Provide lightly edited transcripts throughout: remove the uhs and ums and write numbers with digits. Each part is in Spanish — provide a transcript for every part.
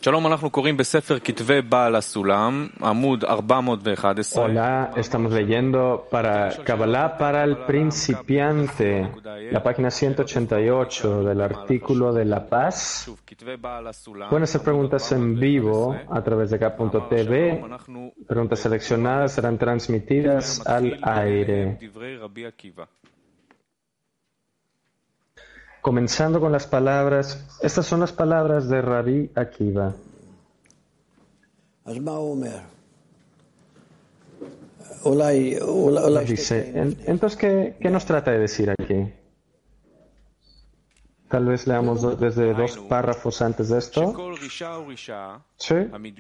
שלום, אנחנו קוראים בספר כתבי בעל הסולם, עמוד 411. Hola, estamos leyendo para Kabbalah para el principiante, la página 188 del artículo de La Paz. Pueden hacer preguntas en vivo a través de K.tv. Preguntas seleccionadas serán transmitidas al aire. Comenzando con las palabras, estas son las palabras de Rabbi Akiva. Dice, entonces, ¿qué nos trata de decir aquí? Tal vez leamos desde dos párrafos antes de esto. Sí.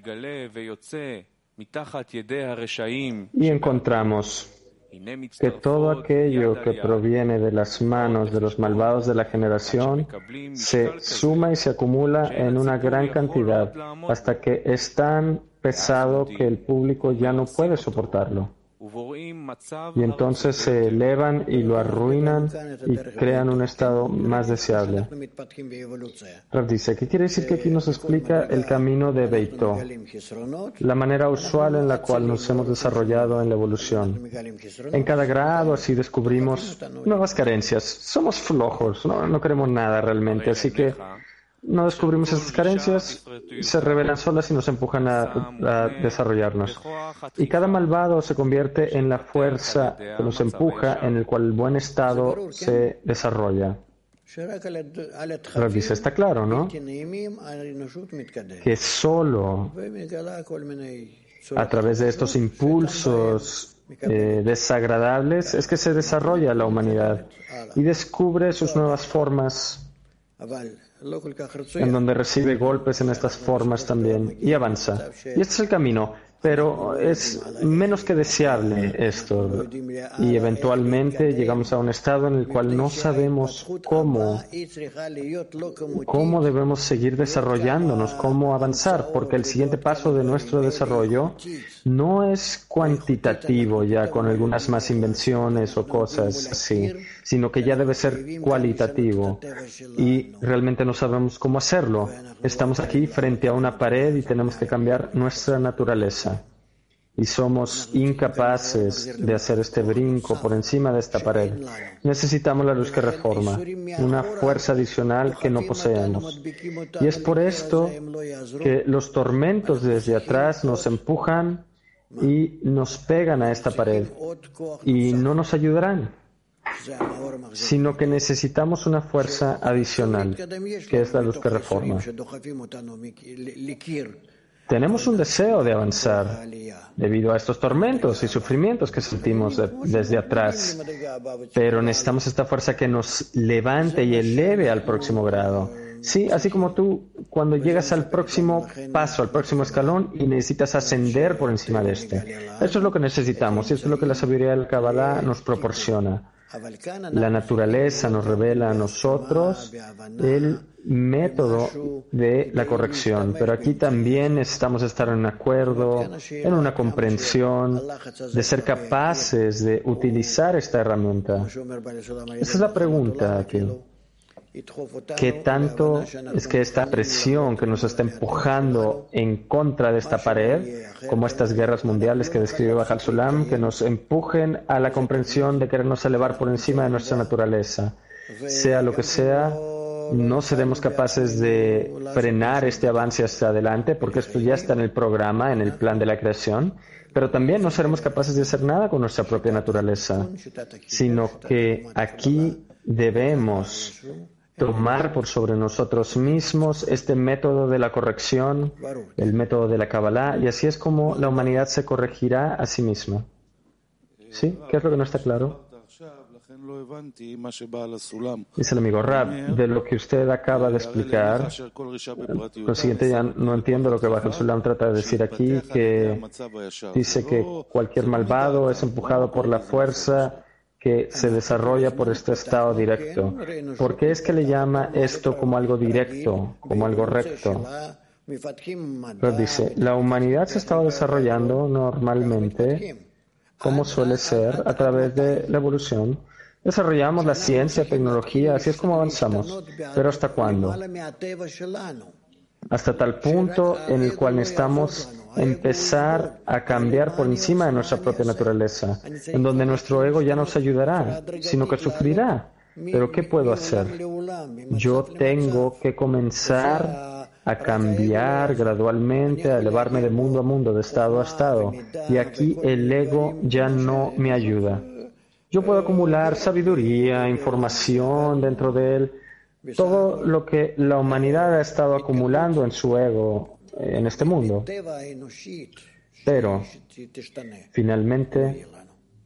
Y encontramos que todo aquello que proviene de las manos de los malvados de la generación se suma y se acumula en una gran cantidad hasta que es tan pesado que el público ya no puede soportarlo. Y entonces se elevan y lo arruinan y crean un estado más deseable. Rav dice, ¿qué quiere decir que aquí nos explica el camino de Beitó? La manera usual en la cual nos hemos desarrollado en la evolución. En cada grado así descubrimos nuevas carencias. Somos flojos, no queremos nada realmente, así que no descubrimos esas carencias, se revelan solas y nos empujan a desarrollarnos. Y cada malvado se convierte en la fuerza que nos empuja, en el cual el buen estado se desarrolla. Pero dice, está claro, ¿no? Que solo a través de estos impulsos desagradables es que se desarrolla la humanidad y descubre sus nuevas formas, en donde recibe golpes en estas formas también y avanza. Y este es el camino, pero es menos que deseable esto. Y eventualmente llegamos a un estado en el cual no sabemos cómo debemos seguir desarrollando, cómo avanzar, porque el siguiente paso de nuestro desarrollo no es cuantitativo ya con algunas más invenciones o cosas así, sino que ya debe ser cualitativo. Y realmente no sabemos cómo hacerlo. Estamos aquí frente a una pared y tenemos que cambiar nuestra naturaleza. Y somos incapaces de hacer este brinco por encima de esta pared. Necesitamos la luz que reforma, una fuerza adicional que no poseemos. Y es por esto que los tormentos desde atrás nos empujan y nos pegan a esta pared y no nos ayudarán, sino que necesitamos una fuerza adicional, que es la luz que reforma. Tenemos un deseo de avanzar debido a estos tormentos y sufrimientos que sentimos desde atrás, pero necesitamos esta fuerza que nos levante y eleve al próximo grado. Sí, así como tú cuando llegas al próximo paso, al próximo escalón y necesitas ascender por encima de este. Eso es lo que necesitamos y eso es lo que la sabiduría del Kabbalah nos proporciona. La naturaleza nos revela a nosotros el método de la corrección, pero aquí también necesitamos estar en un acuerdo, en una comprensión, de ser capaces de utilizar esta herramienta. Esa es la pregunta aquí. ¿Qué tanto es que esta presión que nos está empujando en contra de esta pared, como estas guerras mundiales que describe Bajal Sulam, que nos empujen a la comprensión de querernos elevar por encima de nuestra naturaleza? Sea lo que sea, no seremos capaces de frenar este avance hacia adelante, porque esto ya está en el programa, en el plan de la creación, pero también no seremos capaces de hacer nada con nuestra propia naturaleza, sino que aquí debemos tomar por sobre nosotros mismos este método de la corrección, el método de la Kabbalah, y así es como la humanidad se corregirá a sí misma. ¿Sí? ¿Qué es lo que no está claro? Dice el amigo Rab, de lo que usted acaba de explicar, lo siguiente ya no entiendo lo que Bajal Sulam trata de decir aquí, que dice que cualquier malvado es empujado por la fuerza que se desarrolla por este estado directo. ¿Por qué es que le llama esto como algo directo, como algo recto? Pero dice, la humanidad se estaba desarrollando normalmente, como suele ser, a través de la evolución. Desarrollamos la ciencia, tecnología, así es como avanzamos. ¿Pero hasta cuándo? hasta tal punto en el cual necesitamos empezar a cambiar por encima de nuestra propia naturaleza, en donde nuestro ego ya no nos ayudará, sino que sufrirá. Pero ¿qué puedo hacer? Yo tengo que comenzar a cambiar gradualmente, a elevarme de mundo a mundo, de estado a estado. Y aquí el ego ya no me ayuda. Yo puedo acumular sabiduría, información dentro de él, todo lo que la humanidad ha estado acumulando en su ego en este mundo. Pero finalmente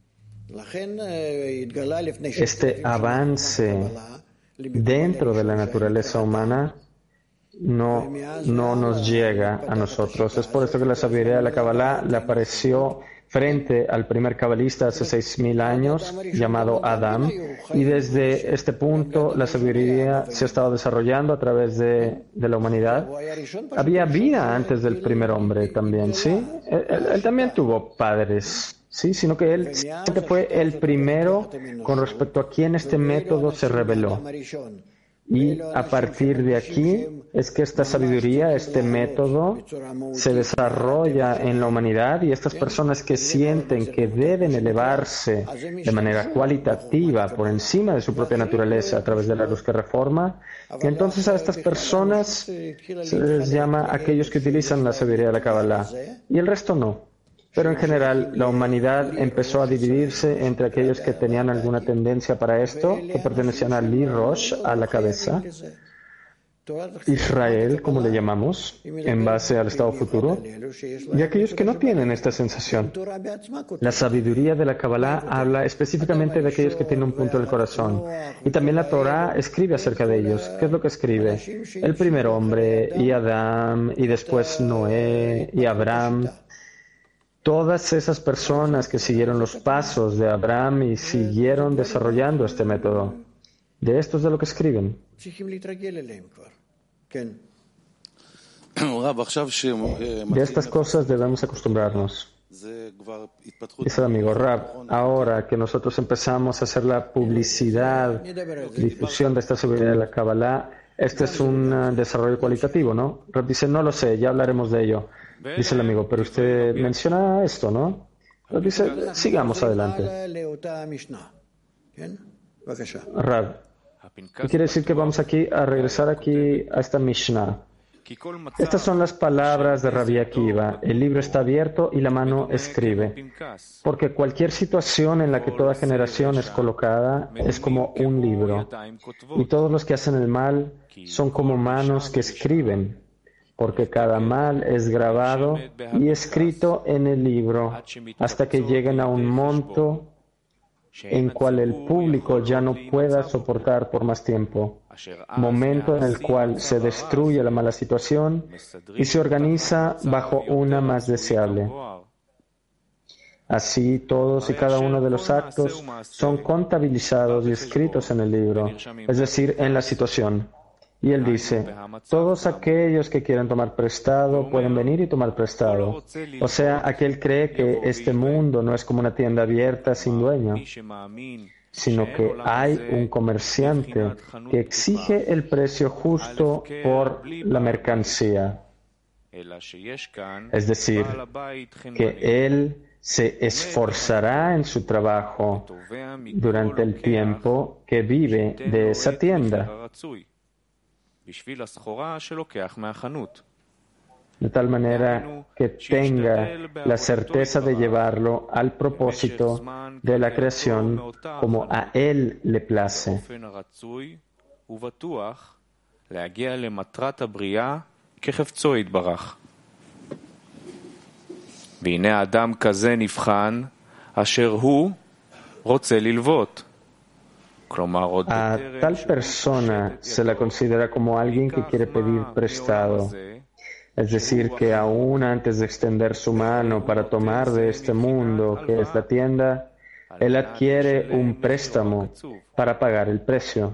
este avance dentro de la naturaleza humana no nos llega a nosotros. Es por esto que la sabiduría de la Kabbalah le apareció frente al primer cabalista hace 6.000 años, llamado Adam, y desde este punto la sabiduría se ha estado desarrollando a través de la humanidad. Había vida antes del primer hombre también, ¿sí? Él también tuvo padres, ¿sí? Sino que él siempre fue el primero con respecto a quien este método se reveló. Y a partir de aquí es que esta sabiduría, este método, se desarrolla en la humanidad y estas personas que sienten que deben elevarse de manera cualitativa por encima de su propia naturaleza a través de la luz que reforma, entonces a estas personas se les llama aquellos que utilizan la sabiduría de la Kabbalah y el resto no. Pero en general, la humanidad empezó a dividirse entre aquellos que tenían alguna tendencia para esto, que pertenecían al Li Rosh, a la cabeza, Israel, como le llamamos, en base al estado futuro, y aquellos que no tienen esta sensación. La sabiduría de la Kabbalah habla específicamente de aquellos que tienen un punto del corazón. Y también la Torah escribe acerca de ellos. ¿Qué es lo que escribe? El primer hombre, y Adán, y después Noé, y Abraham. Todas esas personas que siguieron los pasos de Abraham y siguieron desarrollando este método, de esto es de lo que escriben. De estas cosas debemos acostumbrarnos. Dice el amigo Rab, ahora que nosotros empezamos a hacer la publicidad, difusión de esta sabiduría de la Kabbalah, este es un desarrollo cualitativo, ¿no? Rab dice, no lo sé, ya hablaremos de ello. Dice el amigo, pero usted menciona esto, ¿no? Rab dice, sigamos adelante. Rab, ¿qué quiere decir que vamos aquí a regresar aquí a esta Mishnah? Estas son las palabras de Rabbi Akiva. El libro está abierto y la mano escribe. Porque cualquier situación en la que toda generación es colocada es como un libro. Y todos los que hacen el mal son como manos que escriben. Porque cada mal es grabado y escrito en el libro hasta que lleguen a un monto en cual el público ya no pueda soportar por más tiempo, momento en el cual se destruye la mala situación y se organiza bajo una más deseable. Así, todos y cada uno de los actos son contabilizados y escritos en el libro, es decir, en la situación. Y él dice, todos aquellos que quieran tomar prestado pueden venir y tomar prestado. O sea, aquel cree que este mundo no es como una tienda abierta sin dueño, sino que hay un comerciante que exige el precio justo por la mercancía. Es decir, que él se esforzará en su trabajo durante el tiempo que vive de esa tienda, de tal manera que tenga la certeza de llevarlo al propósito de la creación como a él le place. והנה אדם כזה נבחן אשר הוא רוצה ללוות. A tal persona se la considera como alguien que quiere pedir prestado. Es decir, que aún antes de extender su mano para tomar de este mundo, que es la tienda, él adquiere un préstamo para pagar el precio.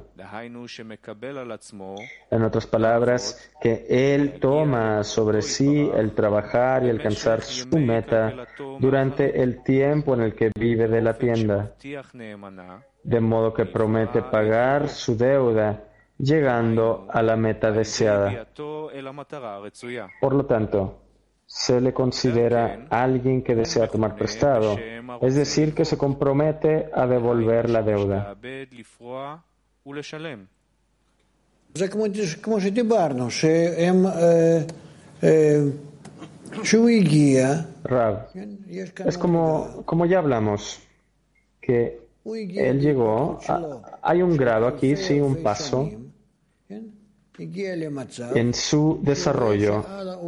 En otras palabras, que él toma sobre sí el trabajar y alcanzar su meta durante el tiempo en el que vive de la tienda, de modo que promete pagar su deuda llegando a la meta deseada. Por lo tanto, se le considera alguien que desea tomar prestado, es decir, que se compromete a devolver la deuda. זה כמו שדיברנו, שהוא הגיע, Rab, es como ya hablamos, que él llegó, hay un grado aquí, sí, un paso en su desarrollo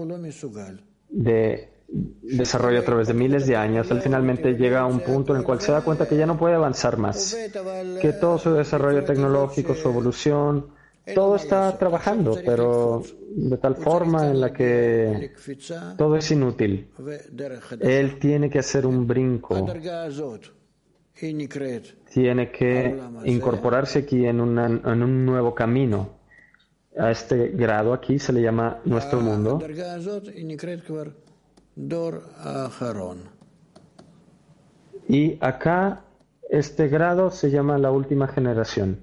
a través de miles de años. Él finalmente llega a un punto en el cual se da cuenta que ya no puede avanzar más, que todo su desarrollo tecnológico, su evolución, todo está trabajando, pero de tal forma en la que todo es inútil. Él tiene que hacer un brinco, tiene que incorporarse aquí en un nuevo camino. A este grado aquí se le llama nuestro mundo. Y acá este grado se llama la última generación.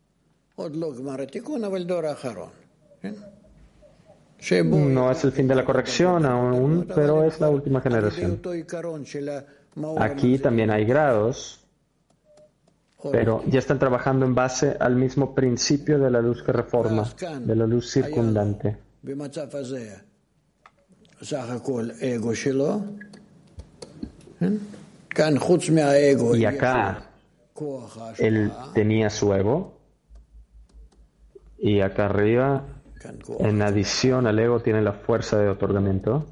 No es el fin de la corrección aún, pero es la última generación. Aquí también hay grados, pero ya están trabajando en base al mismo principio de la luz que reforma, de la luz circundante. Y acá él tenía su ego, y acá arriba, en adición al ego, tiene la fuerza de otorgamiento.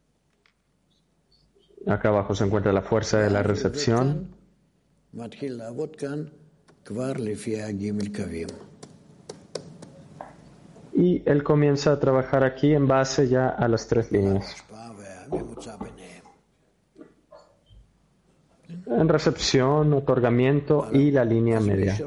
Acá abajo se encuentra la fuerza de la recepción. Y él comienza a trabajar aquí en base ya a las 3 líneas. En recepción, otorgamiento y la línea media.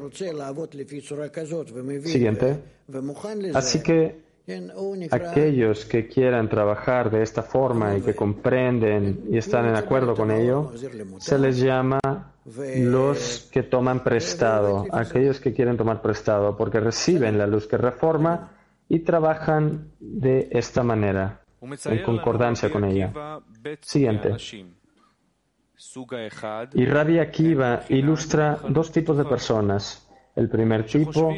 Siguiente. Así que aquellos que quieran trabajar de esta forma y que comprenden y están en acuerdo con ello, se les llama los que toman prestado, aquellos que quieren tomar prestado, porque reciben la luz que reforma y trabajan de esta manera, en concordancia con ella. Siguiente. Y Rabbi Akiva ilustra 2 tipos de personas. El primer tipo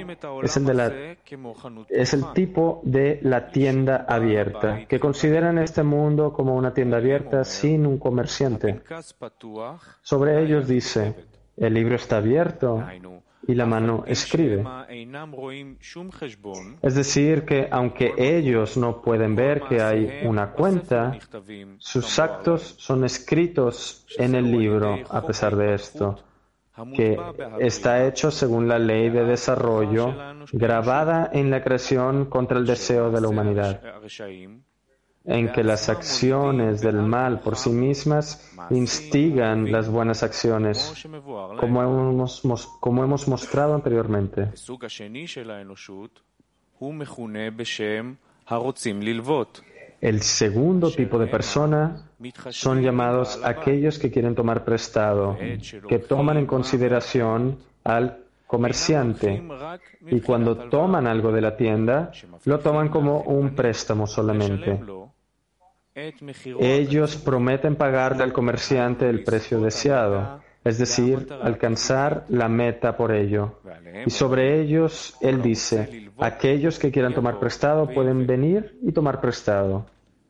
es el tipo de la tienda abierta, que consideran este mundo como una tienda abierta sin un comerciante. Sobre ellos dice, el libro está abierto y la mano escribe. Es decir, que aunque ellos no pueden ver que hay una cuenta, sus actos son escritos en el libro a pesar de esto, que está hecho según la ley de desarrollo grabada en la creación contra el deseo de la humanidad, en que las acciones del mal por sí mismas instigan las buenas acciones, como hemos mostrado anteriormente. El segundo tipo de persona son llamados aquellos que quieren tomar prestado, que toman en consideración al comerciante, y cuando toman algo de la tienda, lo toman como un préstamo solamente. Ellos prometen pagarle al comerciante el precio deseado, es decir, alcanzar la meta por ello. Y sobre ellos, él dice, aquellos que quieran tomar prestado pueden venir y tomar prestado.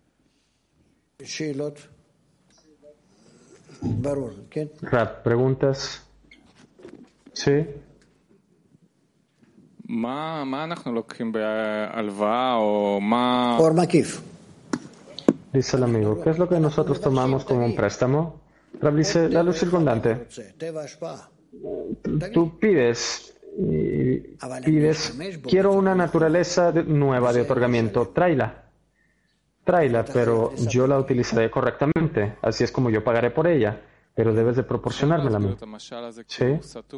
Rab, ¿preguntas? ¿Sí? Dice el amigo, ¿qué es lo que nosotros tomamos como un préstamo? Rab dice, la luz circundante. Tú pides, quiero una naturaleza nueva de otorgamiento, tráela, pero yo la utilizaré correctamente, así es como yo pagaré por ella, pero debes de proporcionármela a mí. ¿Sí?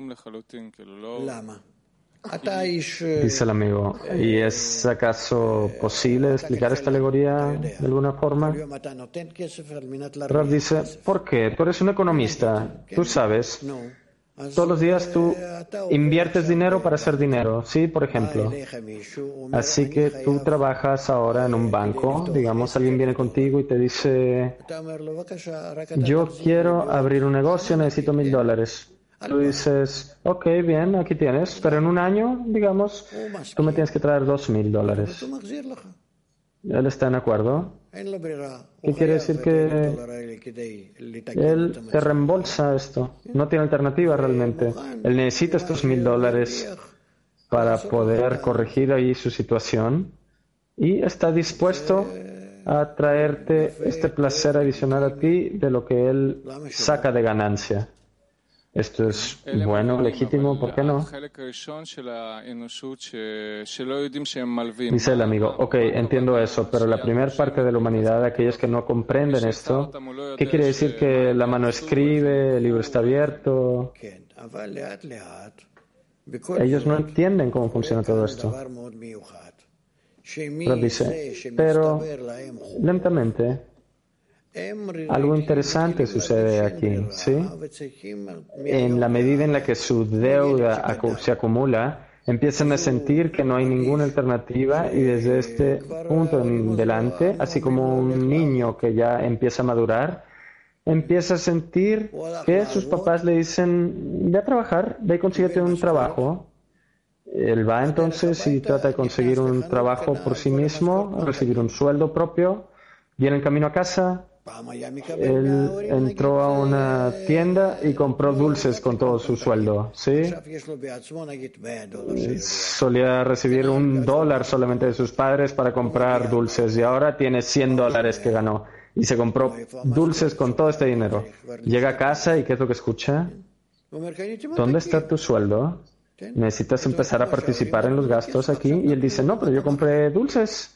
Dice el amigo, ¿y es acaso posible explicar esta alegoría de alguna forma? Rav dice, ¿por qué? Tú eres un economista, tú sabes Todos los días tú inviertes dinero para hacer dinero, ¿sí? Por ejemplo. Así que tú trabajas ahora en un banco, digamos, alguien viene contigo y te dice, yo quiero abrir un negocio, necesito $1,000. Tú dices, ok, bien, aquí tienes, pero en un año, digamos, tú me tienes que traer $2,000. Él está en acuerdo. ¿Qué quiere decir? Que él te reembolsa esto. No tiene alternativa realmente. Él necesita estos $1,000 para poder corregir ahí su situación y está dispuesto a traerte este placer adicional a ti de lo que él saca de ganancia. Esto es bueno, legítimo, ¿por qué no? Dice el amigo, ok, entiendo eso, pero la primera parte de la humanidad, aquellos que no comprenden esto, ¿qué quiere decir? Que la mano escribe, el libro está abierto. Ellos no entienden cómo funciona todo esto. Pero dice, pero lentamente, algo interesante sucede aquí, ¿sí? En la medida en la que su deuda se acumula, empiezan a sentir que no hay ninguna alternativa y desde este punto en adelante, así como un niño que ya empieza a madurar, empieza a sentir que sus papás le dicen, ve a trabajar, ve y consíguete un trabajo. Él va entonces y trata de conseguir un trabajo por sí mismo, recibir un sueldo propio, viene en camino a casa. Él entró a una tienda y compró dulces con todo su sueldo, ¿sí? Solía recibir $1 solamente de sus padres para comprar dulces y ahora tiene $100 que ganó y se compró dulces con todo este dinero. Llega a casa y ¿qué es lo que escucha? ¿Dónde está tu sueldo? Necesitas empezar a participar en los gastos aquí. Y él dice, no, pero yo compré dulces.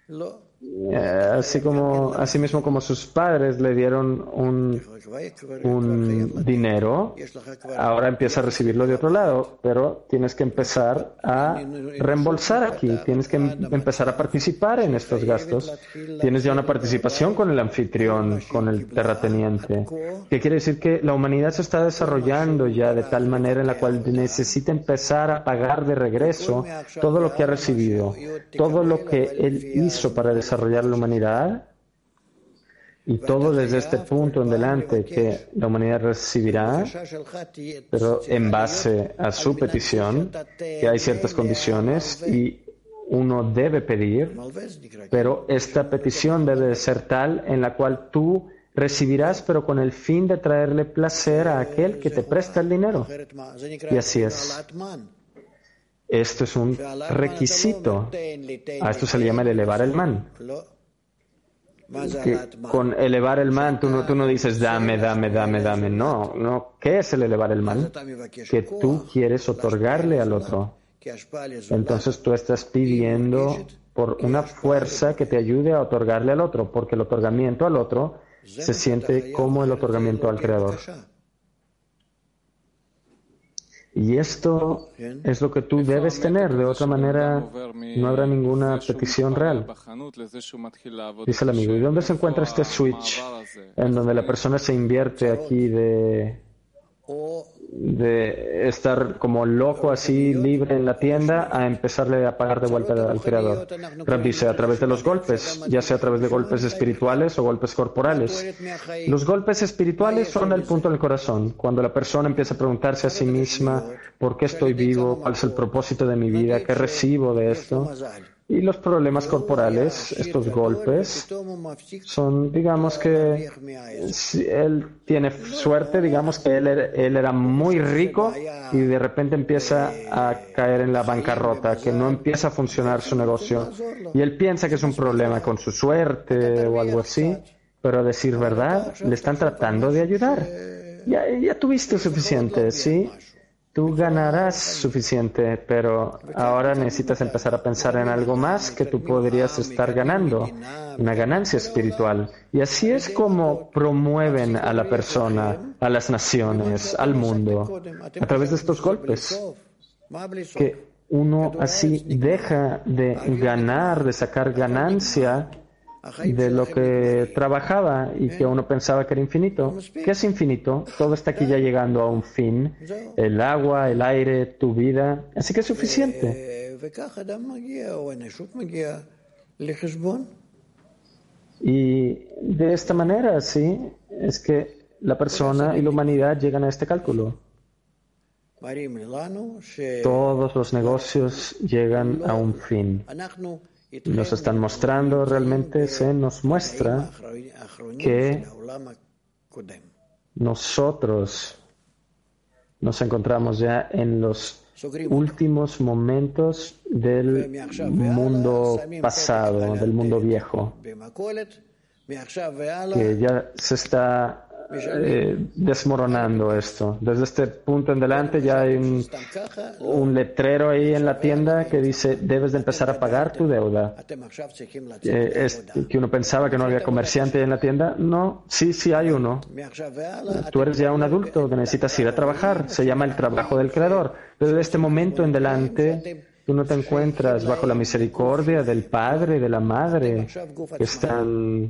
Así mismo como sus padres le dieron un dinero, ahora empieza a recibirlo de otro lado, pero tienes que empezar a reembolsar aquí, tienes que empezar a participar en estos gastos. Tienes ya una participación con el anfitrión, con el terrateniente, que quiere decir que la humanidad se está desarrollando ya de tal manera en la cual necesita empezar a pagar de regreso todo lo que ha recibido, todo lo que él hizo para desarrollar la humanidad, y todo desde este punto en adelante que la humanidad recibirá, pero en base a su petición, que hay ciertas condiciones y uno debe pedir, pero esta petición debe de ser tal en la cual tú recibirás, pero con el fin de traerle placer a aquel que te presta el dinero. Y así es. Esto es un requisito. A esto se le llama el elevar el man. Que con elevar el man tú no dices dame. No. ¿Qué es el elevar el man? Que tú quieres otorgarle al otro. Entonces tú estás pidiendo por una fuerza que te ayude a otorgarle al otro, porque el otorgamiento al otro se siente como el otorgamiento al Creador. Y esto es lo que tú debes tener, de otra manera no habrá ninguna petición real. Dice el amigo, ¿y dónde se encuentra este switch en donde la persona se invierte aquí de estar como loco así, libre en la tienda, a empezarle a pagar de vuelta al Creador? Rab dice, a través de los golpes, ya sea a través de golpes espirituales o golpes corporales. Los golpes espirituales son el punto del corazón, cuando la persona empieza a preguntarse a sí misma, ¿por qué estoy vivo? ¿Cuál es el propósito de mi vida? ¿Qué recibo de esto? Y los problemas corporales, estos golpes, son, digamos que si él tiene suerte, digamos que él era muy rico y de repente empieza a caer en la bancarrota, que no empieza a funcionar su negocio. Y él piensa que es un problema con su suerte o algo así, pero a decir verdad, le están tratando de ayudar. Ya tuviste suficiente, ¿sí? Tú ganarás suficiente, pero ahora necesitas empezar a pensar en algo más que tú podrías estar ganando, una ganancia espiritual. Y así es como promueven a la persona, a las naciones, al mundo, a través de estos golpes, que uno así deja de ganar, de sacar ganancia de lo que trabajaba y que uno pensaba que era infinito. ¿Qué es infinito? Todo está aquí ya llegando a un fin. El agua, el aire, tu vida. Así que es suficiente. Y de esta manera, sí, es que la persona y la humanidad llegan a este cálculo. Todos los negocios llegan a un fin. Nos están mostrando, realmente se nos muestra que nosotros nos encontramos ya en los últimos momentos del mundo pasado, del mundo viejo, que ya se está desmoronando esto. Desde este punto en adelante ya hay un letrero ahí en la tienda que dice: debes de empezar a pagar tu deuda. Que uno pensaba que no había comerciante en la tienda. No, sí hay uno. Tú eres ya un adulto que necesitas ir a trabajar. Se llama el trabajo del creador. Pero desde este momento en adelante tú no te encuentras bajo la misericordia del padre y de la madre que están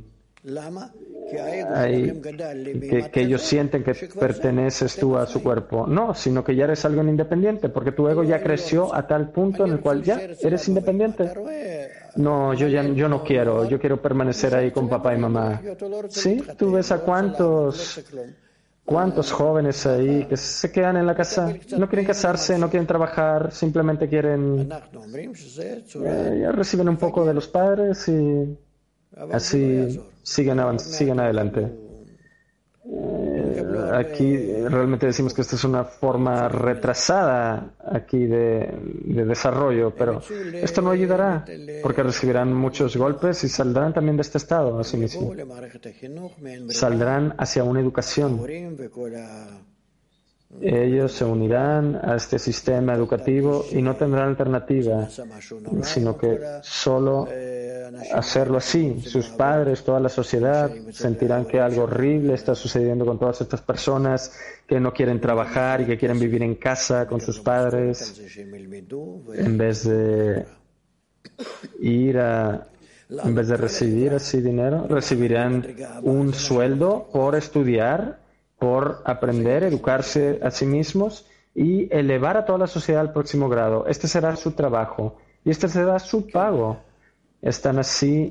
ahí, que ellos sienten que perteneces tú a su cuerpo. No, sino que ya eres algo independiente, porque tu ego ya creció a tal punto en el cual ya eres independiente. No, yo no quiero, yo quiero permanecer ahí con papá y mamá. Sí, tú ves a cuántos jóvenes ahí que se quedan en la casa, no quieren casarse, no quieren trabajar, simplemente quieren, ya reciben un poco de los padres y así siguen adelante. Aquí realmente decimos que esta es una forma retrasada aquí de desarrollo, pero esto no ayudará porque recibirán muchos golpes y saldrán también de este estado, así mismo. Saldrán hacia una educación. Ellos se unirán a este sistema educativo y no tendrán alternativa, sino que solo hacerlo así. Sus padres, toda la sociedad sentirán que algo horrible está sucediendo con todas estas personas que no quieren trabajar y que quieren vivir en casa con sus padres en vez de en vez de recibir así dinero, recibirán un sueldo por estudiar, por aprender, educarse a sí mismos y elevar a toda la sociedad al próximo grado. Este será su trabajo y este será su pago. Están así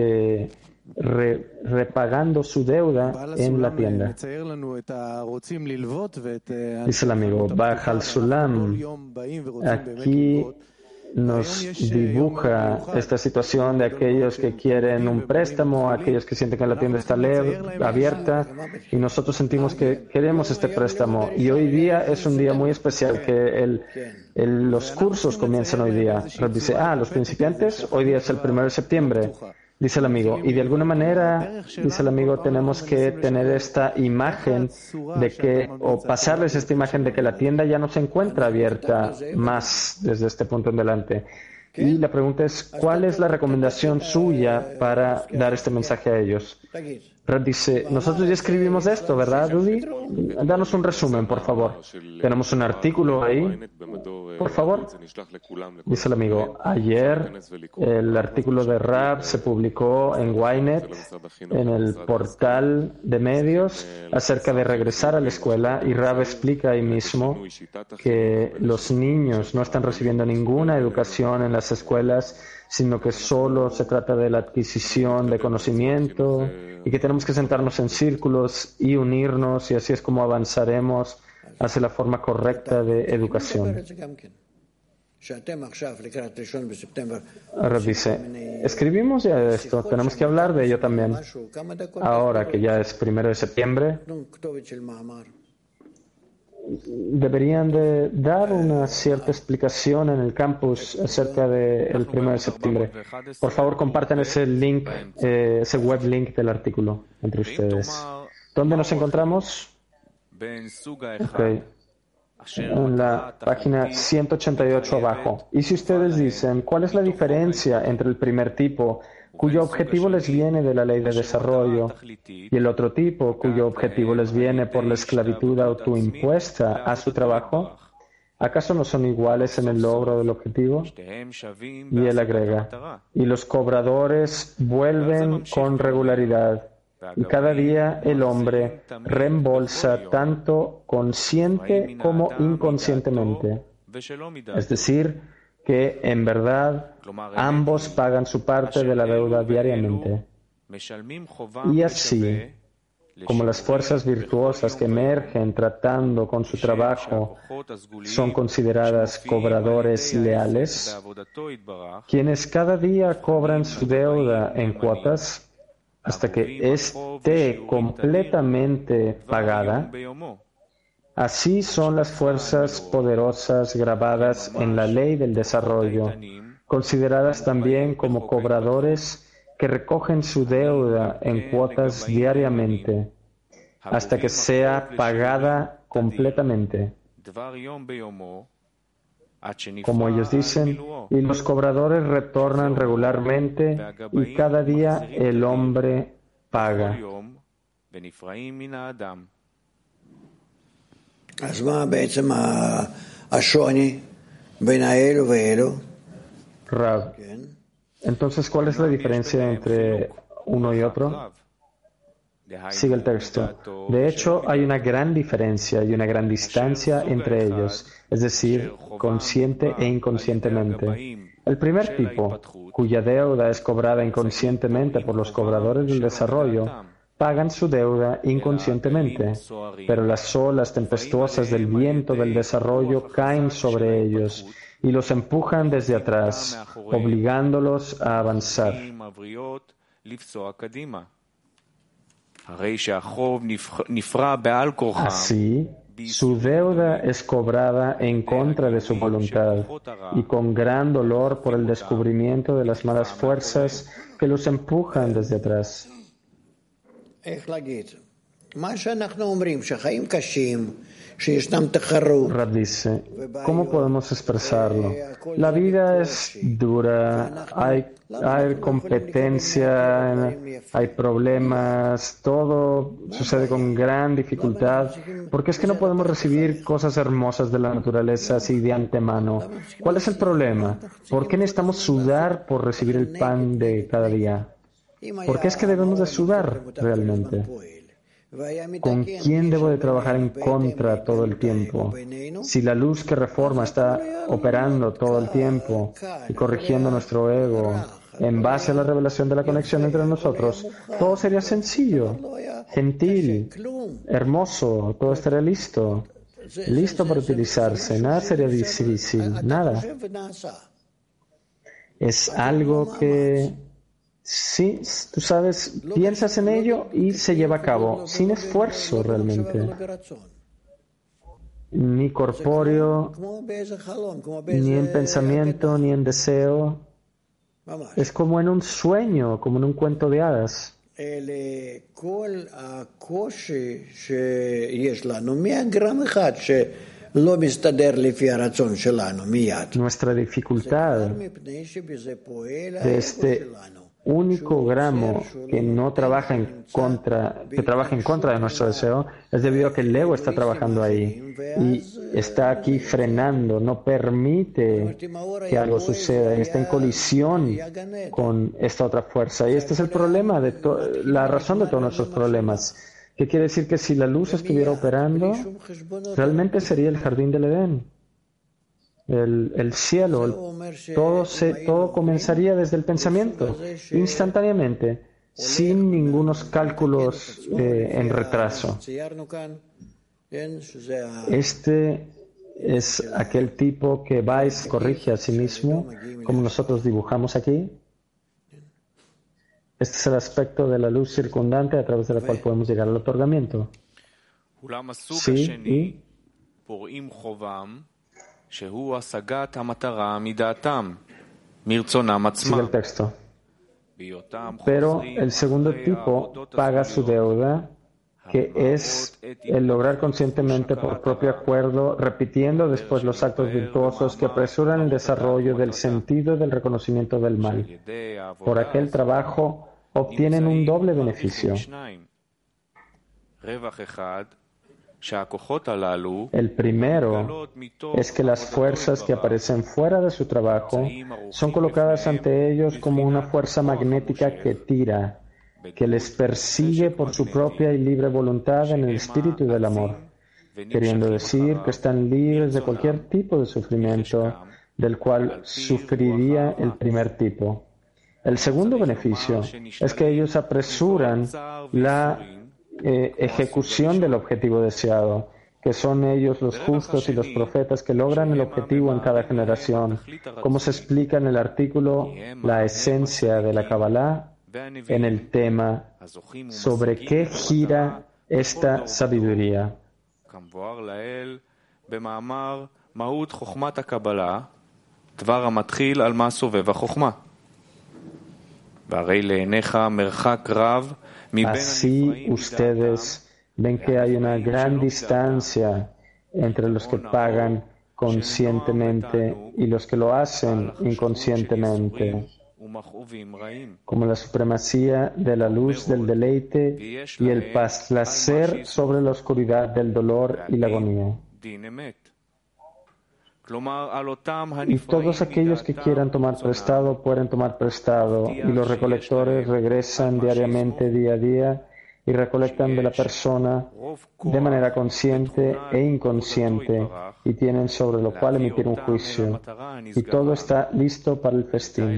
repagando su deuda en la tienda. Dice el amigo Baja al Sulam, aquí nos dibuja esta situación de aquellos que quieren un préstamo, aquellos que sienten que la tienda está abierta y nosotros sentimos que queremos este préstamo. Y hoy día es un día muy especial, que los cursos comienzan hoy día. Dice, los principiantes, hoy día es el 1 de septiembre. Dice el amigo, y de alguna manera, dice el amigo, tenemos que tener esta imagen de que, o pasarles esta imagen de que la tienda ya no se encuentra abierta más desde este punto en adelante. Y la pregunta es, ¿cuál es la recomendación suya para dar este mensaje a ellos? Rad dice, nosotros ya escribimos esto, ¿verdad, Rudy? Danos un resumen, por favor. Tenemos un artículo ahí, por favor. Dice el amigo, ayer el artículo de Rab se publicó en Ynet, en el portal de medios, acerca de regresar a la escuela, y Rab explica ahí mismo que los niños no están recibiendo ninguna educación en las escuelas, sino que solo se trata de la adquisición de conocimiento y que tenemos que sentarnos en círculos y unirnos, y así es como avanzaremos hacia la forma correcta de educación. Ahora dice, escribimos ya esto, tenemos que hablar de ello también. Ahora que ya es 1 de septiembre, deberían de dar una cierta explicación en el campus acerca del 1 de septiembre. Por favor, compartan ese link, ese web link del artículo entre ustedes. ¿Dónde nos encontramos? Okay. En la página 188 abajo. Y si ustedes dicen, ¿cuál es la diferencia entre el primer tipo, cuyo objetivo les viene de la ley de desarrollo, y el otro tipo, cuyo objetivo les viene por la esclavitud autoimpuesta a su trabajo? ¿Acaso no son iguales en el logro del objetivo? Y él agrega, y los cobradores vuelven con regularidad, y cada día el hombre reembolsa tanto consciente como inconscientemente. Es decir, que en verdad ambos pagan su parte de la deuda diariamente. Y así, como las fuerzas virtuosas que emergen tratando con su trabajo son consideradas cobradores leales, quienes cada día cobran su deuda en cuotas hasta que esté completamente pagada, así son las fuerzas poderosas grabadas en la ley del desarrollo, consideradas también como cobradores que recogen su deuda en cuotas diariamente, hasta que sea pagada completamente. Como ellos dicen, y los cobradores retornan regularmente, y cada día el hombre paga. אז מה בעצם השוני בין האלו ואלו? Rab, entonces, ¿cuál es la diferencia entre uno y otro? Sigue el texto. De hecho, hay una gran diferencia y una gran distancia entre ellos, es decir, consciente e inconscientemente. El primer tipo, cuya deuda es cobrada inconscientemente por los cobradores del desarrollo, pagan su deuda inconscientemente, pero las olas tempestuosas del viento del desarrollo caen sobre ellos y los empujan desde atrás, obligándolos a avanzar. Así, su deuda es cobrada en contra de su voluntad y con gran dolor por el descubrimiento de las malas fuerzas que los empujan desde atrás. Rab dice, ¿cómo podemos expresarlo? La vida es dura, hay competencia, hay problemas, todo sucede con gran dificultad, porque es que no podemos recibir cosas hermosas de la naturaleza así de antemano. ¿Cuál es el problema? ¿Por qué necesitamos sudar por recibir el pan de cada día? ¿Por qué es que debemos de sudar realmente? ¿Con quién debo de trabajar en contra todo el tiempo? Si la luz que reforma está operando todo el tiempo y corrigiendo nuestro ego en base a la revelación de la conexión entre nosotros, todo sería sencillo, gentil, hermoso, todo estaría listo para utilizarse, nada sería difícil, nada. Es algo que sí, tú sabes, piensas en ello y se lleva a cabo, sin esfuerzo realmente. Ni corpóreo, ni en pensamiento, ni en deseo. Es como en un sueño, como en un cuento de hadas. Nuestra dificultad de este único gramo que no trabaja en contra, que trabaja en contra de nuestro deseo, es debido a que el ego está trabajando ahí y está aquí frenando, no permite que algo suceda, está en colisión con esta otra fuerza. Y este es el problema, la razón de todos nuestros problemas. ¿Qué quiere decir? Que si la luz estuviera operando, realmente sería el jardín del Edén. El cielo, todo comenzaría desde el pensamiento, instantáneamente, sin ningunos cálculos en retraso. Este es aquel tipo que va y se corrige a sí mismo, como nosotros dibujamos aquí. Este es el aspecto de la luz circundante a través de la cual podemos llegar al otorgamiento. Sí, y sigue el texto. Pero el segundo tipo paga su deuda, que es el lograr conscientemente por propio acuerdo, repitiendo después los actos virtuosos que apresuran el desarrollo del sentido del reconocimiento del mal. Por aquel trabajo obtienen un doble beneficio. El primero es que las fuerzas que aparecen fuera de su trabajo son colocadas ante ellos como una fuerza magnética que tira, que les persigue por su propia y libre voluntad en el espíritu del amor, queriendo decir que están libres de cualquier tipo de sufrimiento del cual sufriría el primer tipo. El segundo beneficio es que ellos apresuran la ejecución del objetivo deseado, que son ellos los justos y los profetas que logran el objetivo en cada generación, como se explica en el artículo La esencia de la Kabbalah, en el tema sobre qué gira esta sabiduría. Así ustedes ven que hay una gran distancia entre los que pagan conscientemente y los que lo hacen inconscientemente, como la supremacía de la luz del deleite y el placer sobre la oscuridad del dolor y la agonía. Y todos aquellos que quieran tomar prestado pueden tomar prestado, y los recolectores regresan diariamente, día a día, y recolectan de la persona de manera consciente e inconsciente, y tienen sobre lo cual emitir un juicio. Y todo está listo para el festín.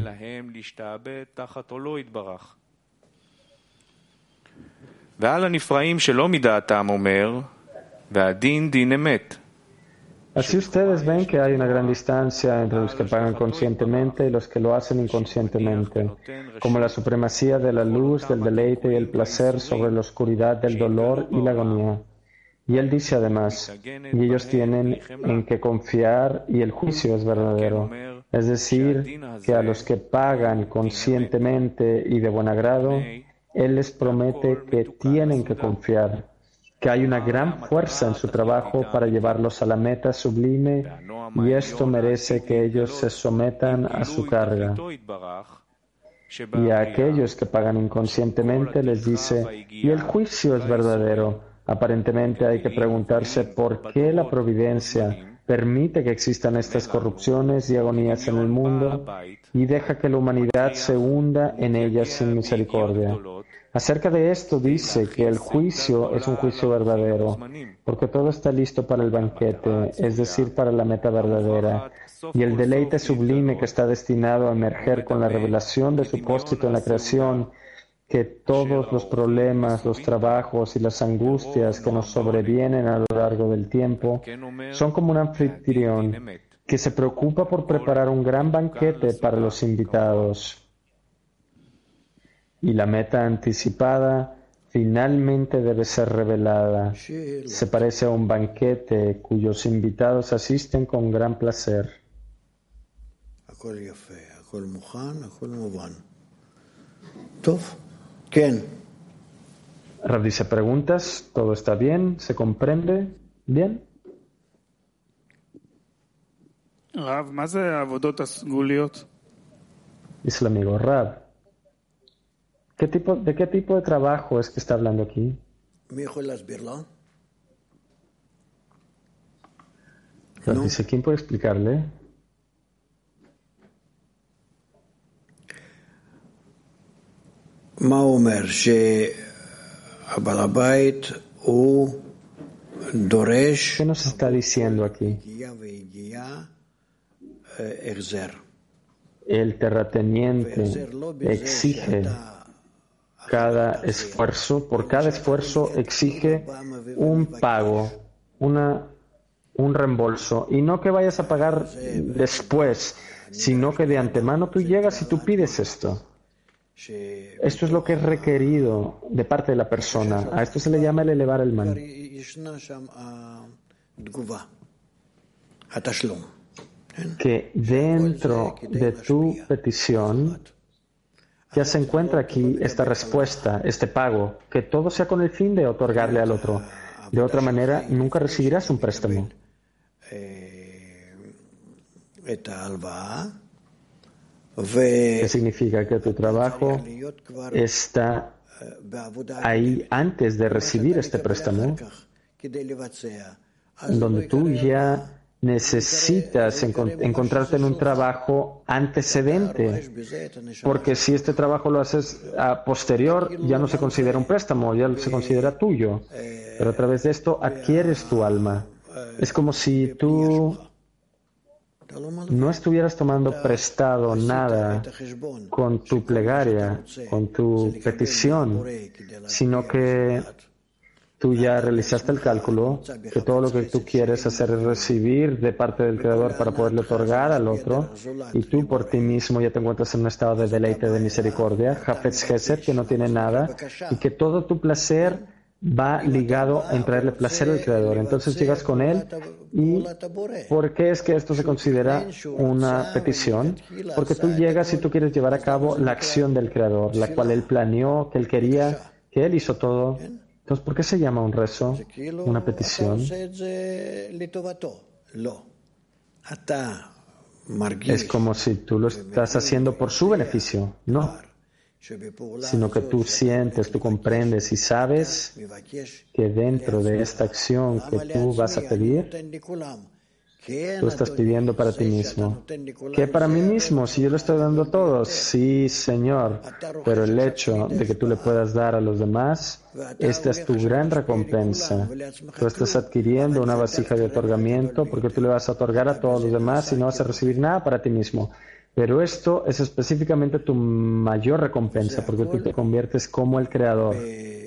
Así ustedes ven que hay una gran distancia entre los que pagan conscientemente y los que lo hacen inconscientemente, como la supremacía de la luz, del deleite y el placer sobre la oscuridad del dolor y la agonía. Y él dice además, y ellos tienen en que confiar y el juicio es verdadero. Es decir, que a los que pagan conscientemente y de buen agrado, él les promete que tienen que confiar, que hay una gran fuerza en su trabajo para llevarlos a la meta sublime, y esto merece que ellos se sometan a su carga. Y a aquellos que pagan inconscientemente les dice, y el juicio es verdadero. Aparentemente hay que preguntarse por qué la providencia permite que existan estas corrupciones y agonías en el mundo y deja que la humanidad se hunda en ellas sin misericordia. Acerca de esto dice que el juicio es un juicio verdadero, porque todo está listo para el banquete, es decir, para la meta verdadera, y el deleite sublime que está destinado a emerger con la revelación de su propósito en la creación, que todos los problemas, los trabajos y las angustias que nos sobrevienen a lo largo del tiempo son como un anfitrión que se preocupa por preparar un gran banquete para los invitados. Y la meta anticipada finalmente debe ser revelada. Se parece a un banquete cuyos invitados asisten con gran placer. Rav dice, ¿preguntas? ¿Todo está bien? ¿Se comprende? ¿Bien? Rav, ¿מה זה העבודות הסגוליות? Dice el amigo, Rav, ¿de qué tipo de trabajo es que está hablando aquí? Rav dice, ¿quién puede explicarle? ¿Qué nos está diciendo aquí? El terrateniente exige cada esfuerzo, por cada esfuerzo exige un pago, un reembolso, y no que vayas a pagar después, sino que de antemano tú llegas y tú pides esto. Esto es lo que es requerido de parte de la persona. A esto se le llama el elevar el man. Que dentro de tu petición ya se encuentra aquí esta respuesta, este pago, que todo sea con el fin de otorgarle al otro. De otra manera, nunca recibirás un préstamo. ¿Qué significa? Que tu trabajo está ahí antes de recibir este préstamo, donde tú ya necesitas encontrarte en un trabajo antecedente, porque si este trabajo lo haces a posterior, ya no se considera un préstamo, ya se considera tuyo, pero a través de esto adquieres tu alma. Es como si tú no estuvieras tomando prestado nada con tu plegaria, con tu petición, sino que tú ya realizaste el cálculo, que todo lo que tú quieres hacer es recibir de parte del Creador para poderle otorgar al otro, y tú por ti mismo ya te encuentras en un estado de deleite, de misericordia, Hafetz Chesed, que no tiene nada, y que todo tu placer va ligado en traerle placer al Creador. Entonces llegas con Él, y ¿por qué es que esto se considera una petición? Porque tú llegas y tú quieres llevar a cabo la acción del Creador, la cual Él planeó, que Él quería, que Él hizo todo. Entonces, ¿por qué se llama un rezo, una petición? Es como si tú lo estás haciendo por su beneficio, no, sino que tú sientes, tú comprendes y sabes que dentro de esta acción que tú vas a pedir, tú estás pidiendo para ti mismo. ¿Qué para mí mismo? Si yo lo estoy dando a todos. Sí, Señor. Pero el hecho de que tú le puedas dar a los demás, esta es tu gran recompensa. Tú estás adquiriendo una vasija de otorgamiento porque tú le vas a otorgar a todos los demás y no vas a recibir nada para ti mismo. Pero esto es específicamente tu mayor recompensa porque tú te conviertes como el Creador.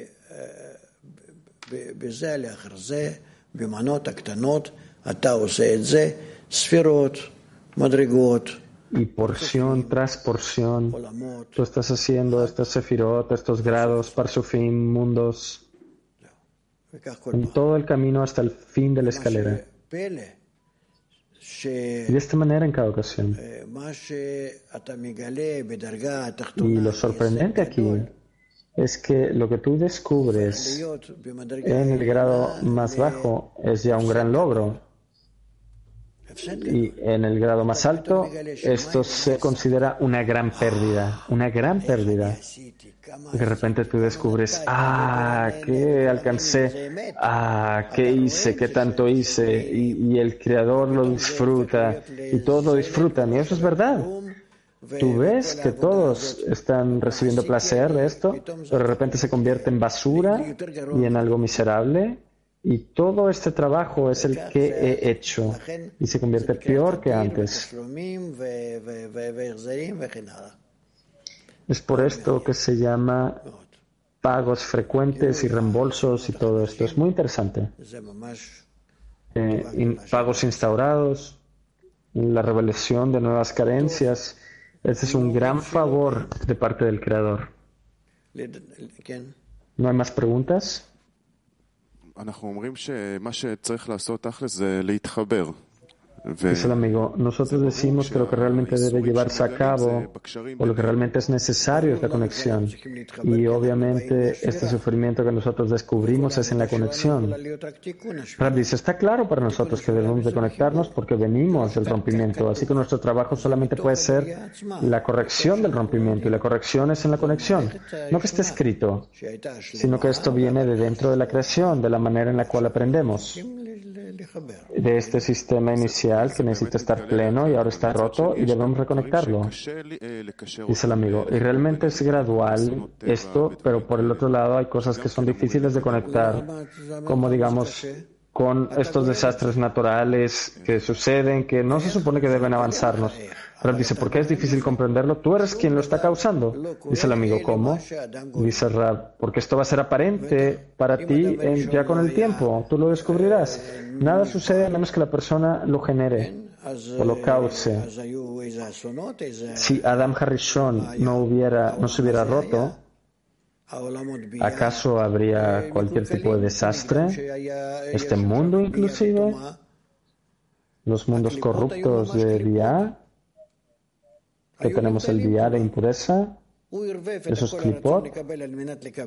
Y porción tras porción, tú estás haciendo estos sefirot, estos grados, parsufim, mundos, en todo el camino hasta el fin de la escalera. Y de esta manera en cada ocasión. Y lo sorprendente aquí es que lo que tú descubres en el grado más bajo es ya un gran logro. Y en el grado más alto, esto se considera una gran pérdida, una gran pérdida. De repente tú descubres, ¿qué alcancé? ¿Qué hice? ¿Qué tanto hice? Y el Creador lo disfruta, y todos lo disfrutan, y eso es verdad. Tú ves que todos están recibiendo placer de esto, pero de repente se convierte en basura y en algo miserable. Y todo este trabajo es el que he hecho y se convierte peor que antes. Es por esto que se llama pagos frecuentes y reembolsos y todo esto. Es muy interesante. Pagos instaurados, la revelación de nuevas carencias. Este es un gran favor de parte del Creador. ¿No hay más preguntas? Dice el amigo, nosotros decimos que lo que realmente debe llevarse a cabo o lo que realmente es necesario es la conexión. Y obviamente este sufrimiento que nosotros descubrimos es en la conexión. Rab dice, está claro para nosotros que debemos de conectarnos porque venimos del rompimiento. Así que nuestro trabajo solamente puede ser la corrección del rompimiento. Y la corrección es en la conexión. No que esté escrito, sino que esto viene de dentro de la creación, de la manera en la cual aprendemos. De este sistema inicial que necesita estar pleno y ahora está roto y debemos reconectarlo. Dice el amigo, y realmente es gradual esto, pero por el otro lado hay cosas que son difíciles de conectar, como digamos con estos desastres naturales que suceden, que no se supone que deben avanzarnos. Rab dice, ¿por qué es difícil comprenderlo? Tú eres quien lo está causando. Dice el amigo, ¿cómo? Dice Rab, porque esto va a ser aparente para ti ya con el tiempo. Tú lo descubrirás. Nada sucede a menos que la persona lo genere o lo cause. Si Adam Harishon no se hubiera roto, ¿acaso habría cualquier tipo de desastre? Este mundo inclusive, los mundos corruptos de Bia, que tenemos el día de impureza, esos clipot,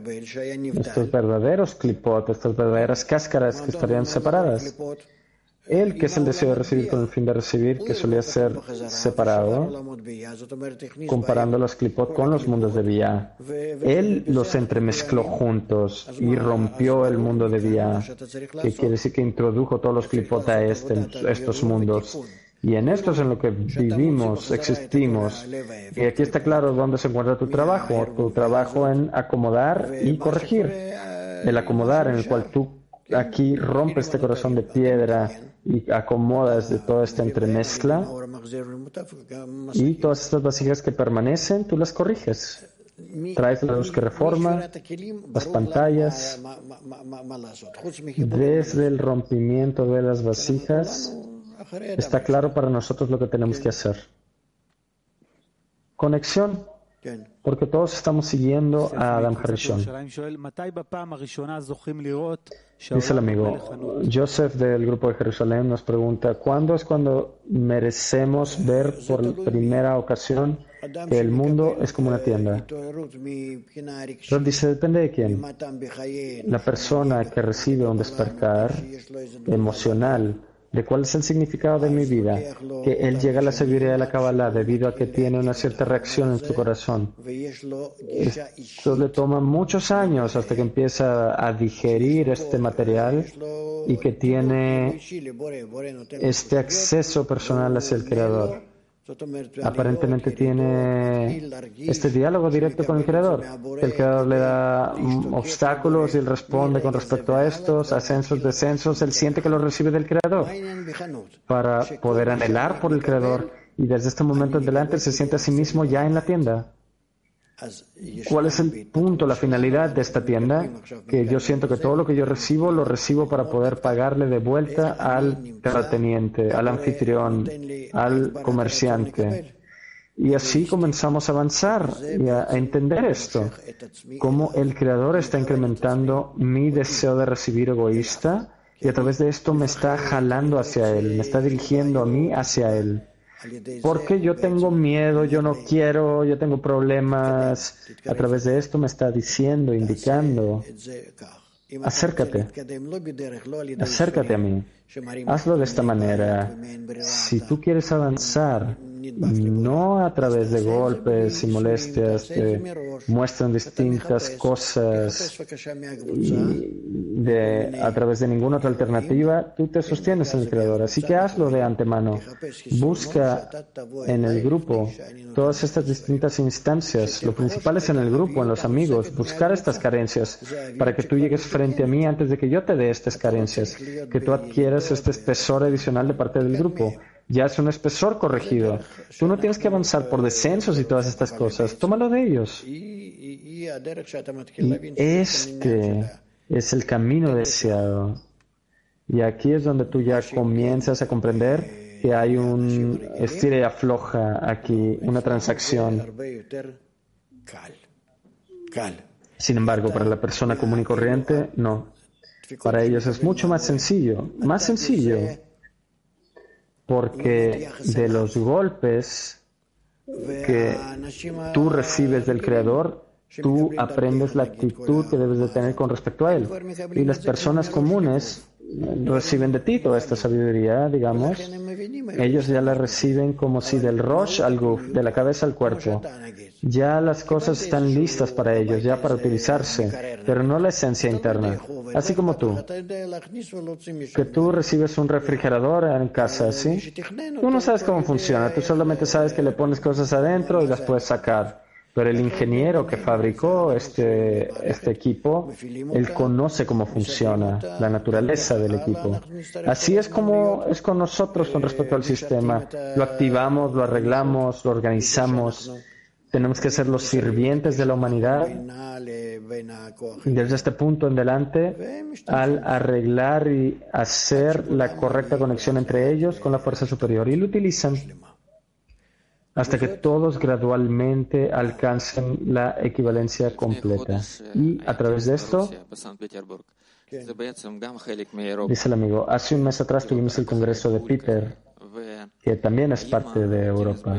estos verdaderos clipot, estas verdaderas cáscaras que estarían separadas. él, que es el deseo de recibir con el fin de recibir, que solía ser separado, comparando los clipot con los mundos de Bia. Él los entremezcló juntos y rompió el mundo de Bia, que quiere decir que introdujo todos los clipot a estos mundos. Y en esto es en lo que vivimos, existimos. Y aquí está claro dónde se encuentra tu trabajo en acomodar y corregir. El acomodar en el cual tú aquí rompes este corazón de piedra y acomodas de toda esta entremezcla, y todas estas vasijas que permanecen, tú las corriges. Traes la luz que reforma, las pantallas. Desde el rompimiento de las vasijas, está claro para nosotros lo que tenemos que hacer. Conexión, porque todos estamos siguiendo a Adam Harishon. Dice el amigo, Joseph del grupo de Jerusalén nos pregunta, ¿cuándo es cuando merecemos ver por primera ocasión que el mundo es como una tienda? Pero dice, depende de quién. La persona que recibe un despertar emocional de cuál es el significado de mi vida, que él llega a la sabiduría de la Kabbalah debido a que tiene una cierta reacción en su corazón. Esto le toma muchos años hasta que empieza a digerir este material y que tiene este acceso personal hacia el Creador. Aparentemente tiene este diálogo directo con el Creador. El Creador le da obstáculos y él responde con respecto a estos, ascensos, descensos. Él siente que lo recibe del Creador para poder anhelar por el Creador, y desde este momento en adelante se siente a sí mismo ya en la tienda. ¿Cuál es el punto, la finalidad de esta tienda? Que yo siento que todo lo que yo recibo, lo recibo para poder pagarle de vuelta al terrateniente, al anfitrión, al comerciante. Y así comenzamos a avanzar y a entender esto, cómo el Creador está incrementando mi deseo de recibir egoísta, y a través de esto me está jalando hacia Él, me está dirigiendo a mí hacia Él. Porque yo tengo miedo, yo no quiero, yo tengo problemas. A través de esto me está diciendo, indicando, acércate a mí. Hazlo de esta manera. Si tú quieres avanzar, no a través de golpes y molestias, te muestran distintas cosas a través de ninguna otra alternativa, tú te sostienes en el Creador. Así que hazlo de antemano. Busca en el grupo todas estas distintas instancias. Lo principal es en el grupo, en los amigos, buscar estas carencias para que tú llegues frente a mí antes de que yo te dé estas carencias, que tú adquieras este espesor adicional de parte del grupo. Ya es un espesor corregido. Tú no tienes que avanzar por descensos y todas estas cosas. Tómalo de ellos. Y este es el camino deseado. Y aquí es donde tú ya comienzas a comprender que hay un estira y afloja aquí, una transacción. Sin embargo, para la persona común y corriente, no. Para ellos es mucho más sencillo. Más sencillo. Porque de los golpes que tú recibes del Creador, tú aprendes la actitud que debes de tener con respecto a Él. Y las personas comunes reciben de ti toda esta sabiduría, digamos. Ellos ya la reciben como si del Rosh al Guf, de la cabeza al cuerpo. Ya las cosas están listas para ellos, ya para utilizarse, pero no la esencia interna. Así como tú, que tú recibes un refrigerador en casa, ¿sí? Tú no sabes cómo funciona, tú solamente sabes que le pones cosas adentro y las puedes sacar. Pero el ingeniero que fabricó este equipo, él conoce cómo funciona, la naturaleza del equipo. Así es como es con nosotros con respecto al sistema. Lo activamos, lo arreglamos, lo organizamos. Tenemos que ser los sirvientes de la humanidad. Y desde este punto en adelante, al arreglar y hacer la correcta conexión entre ellos con la fuerza superior. Y lo utilizan hasta que todos gradualmente alcancen la equivalencia completa. Y a través de esto, dice el amigo, hace un mes atrás tuvimos el congreso de Peter que también es parte de Europa.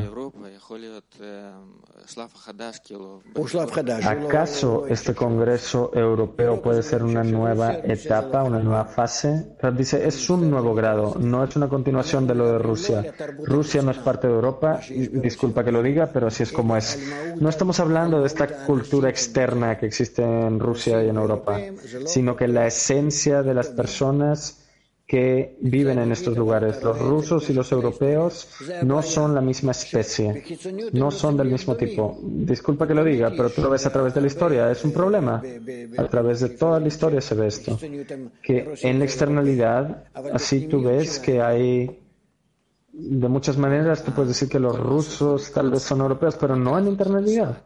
¿Acaso este Congreso Europeo puede ser una nueva etapa, una nueva fase? Rav dice, es un nuevo grado, no es una continuación de lo de Rusia. Rusia no es parte de Europa, disculpa que lo diga, pero así es como es. No estamos hablando de esta cultura externa que existe en Rusia y en Europa, sino que la esencia de las personas que viven en estos lugares. Los rusos y los europeos no son la misma especie, no son del mismo tipo. Disculpa que lo diga, pero tú lo ves a través de la historia, es un problema. A través de toda la historia se ve esto, que en la externalidad, así tú ves que hay, de muchas maneras, tú puedes decir que los rusos tal vez son europeos, pero no en la internalidad.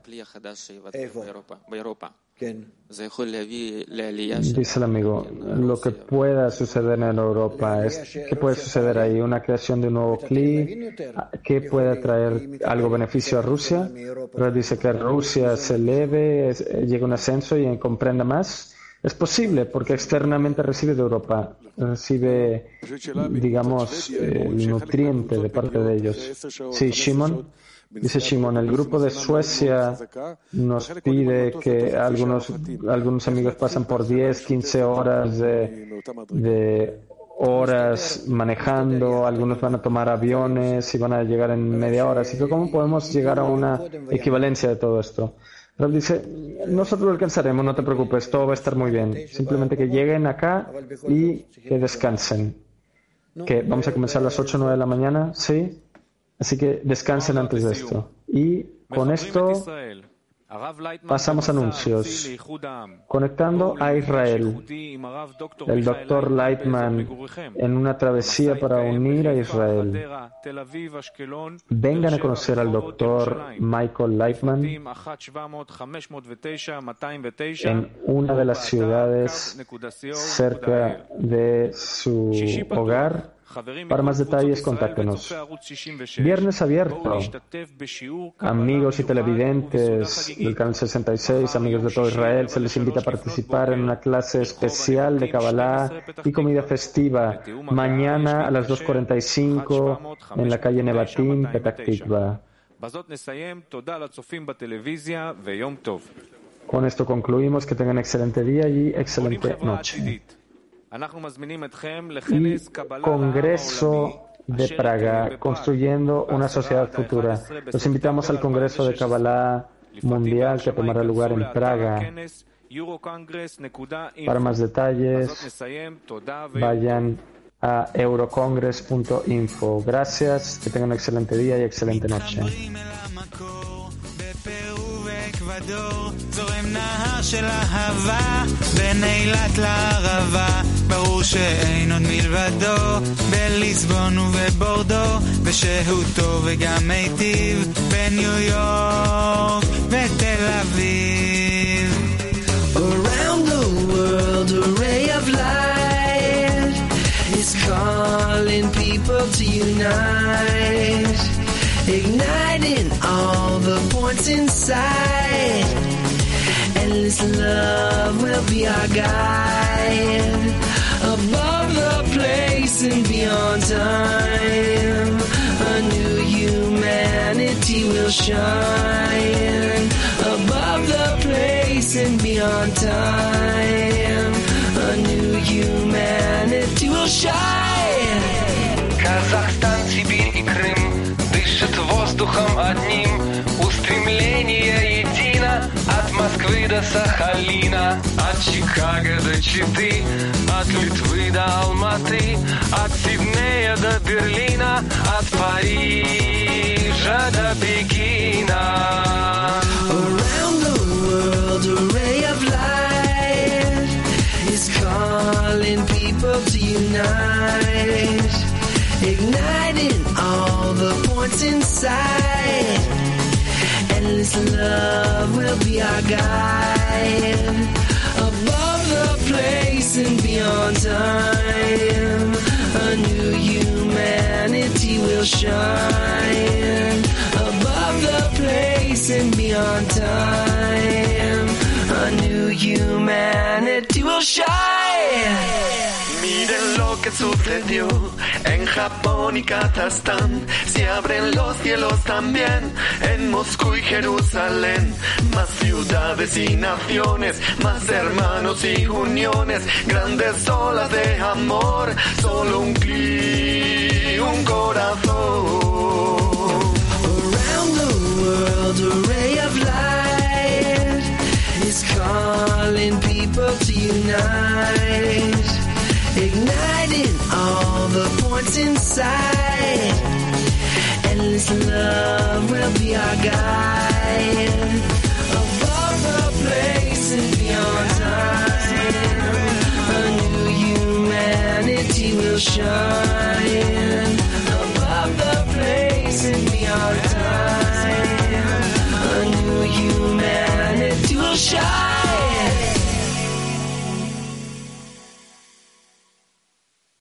Dice el amigo, lo que pueda suceder en Europa, ¿qué puede suceder ahí? ¿Una creación de un nuevo CLI? ¿Qué puede traer algo beneficio a Rusia? Pero dice que Rusia se eleve, llegue a un ascenso y comprenda más. Es posible, porque externamente recibe de Europa, recibe, digamos, el nutriente de parte de ellos. Sí, Shimon. Dice Shimon, el grupo de Suecia nos pide que algunos amigos pasan por 10, 15 horas de horas manejando, algunos van a tomar aviones y van a llegar en media hora. Así que, ¿cómo podemos llegar a una equivalencia de todo esto? Rav dice, nosotros lo alcanzaremos, no te preocupes, todo va a estar muy bien. Simplemente que lleguen acá y que descansen. Que vamos a comenzar a las 8 o 9 de la mañana, ¿sí? Así que descansen antes de esto. Y con esto pasamos a anuncios. Conectando a Israel, el Dr. Lightman en una travesía para unir a Israel. Vengan a conocer al Dr. Michael Lightman en una de las ciudades cerca de su hogar. Para más detalles, contáctenos. Viernes abierto. Amigos y televidentes del canal 66, amigos de todo Israel, se les invita a participar en una clase especial de Kabbalah y comida festiva mañana a las 2:45 en la calle Nevatim, Petah Tikva. Con esto concluimos. Que tengan excelente día y excelente noche. Y Congreso de Praga, construyendo una sociedad futura. Los invitamos al Congreso de Kabbalah Mundial que tomará lugar en Praga. Para más detalles, vayan a eurocongress.info. Gracias, que tengan un excelente día y excelente noche. זורם נהר של אהבה בין אילת לערבה, ברור שאין עוד מלבדו בליסבון ובבורדו, ושהותו וגם מיטיב בניו יורק ותל אביב. Around the world a ray of light is calling people to unite, igniting all the points inside. Endless love will be our guide, above the place and beyond time. A new humanity will shine, above the place and beyond time. A new humanity will shine. Казахстан, Сибирь и Крым дышит воздухом одним, устремление едино от Москвы до Сахалина, от Чикаго до Читы, от Литвы до Алматы, от Сиднея до Берлина, от Парижа до Пекина. Around the world a ray of light is calling people to unite, igniting all the points inside. Endless love will be our guide, above the place and beyond time. A new humanity will shine, above the place and beyond time. A new humanity will shine. Miren lo que sucedió en Japón y Kazajstán. Se abren los cielos también en Moscú y Jerusalén. Más ciudades y naciones, más hermanos y uniones, grandes olas de amor, solo un clic, un corazón. Around the world, a ray of light is calling people to unite, igniting all the points inside. Endless love will be our guide, above the place and beyond time. A new humanity will shine.